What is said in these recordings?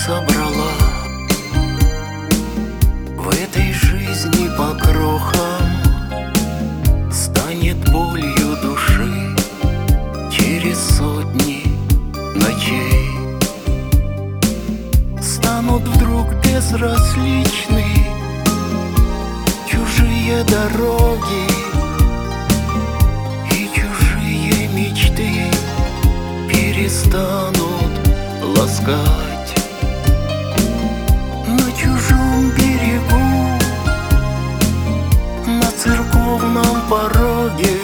собрала в этой жизни по крохам, станет болью души через сотни ночей. Станут вдруг безразличны чужие дороги и чужие мечты перестанут ласкать. На чужом берегу, на церковном пороге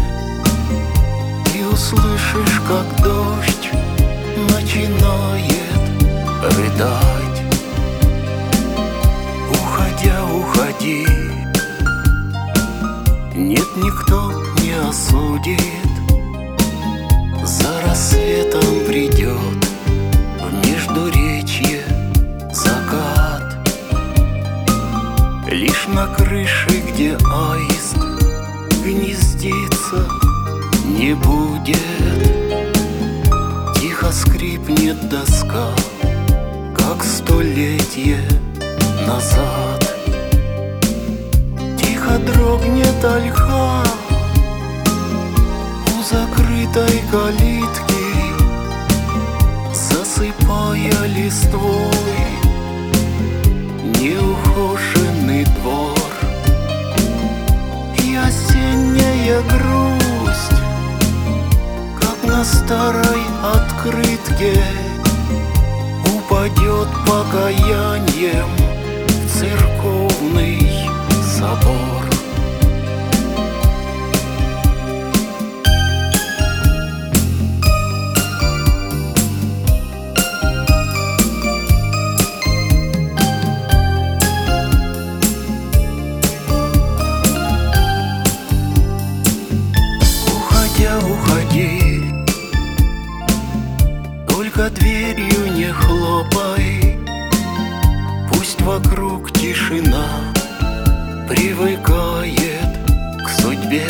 ты услышишь, как дождь начинает рыдать. Уходя, уходи, нет, никто не осудит. За рассветом придет в междуречье закат. Лишь на крыше, где аист гнездится, не будет. Тихо скрипнет доска, как столетие назад. Тихо дрогнет ольха у закрытой калитки, засыпая листвой неухоженный двор. И осенняя грусть, как на старой открытке, упадет покаянием в церковный собор. Уходя, уходи, только дверью не хлопай. Пусть вокруг тишина привыкает к судьбе.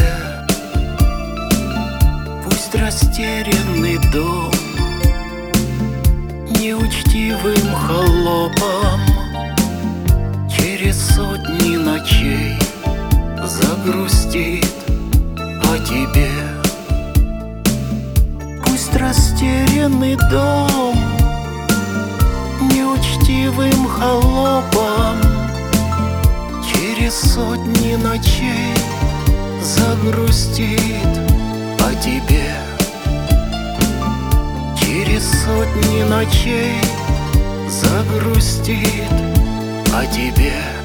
Пусть растерянный дом неучтивым холопом через сотни ночей загрустит о тебе. Пусть растерянный дом неучтивым холопом через сотни ночей загрустит о тебе. Через сотни ночей загрустит о тебе.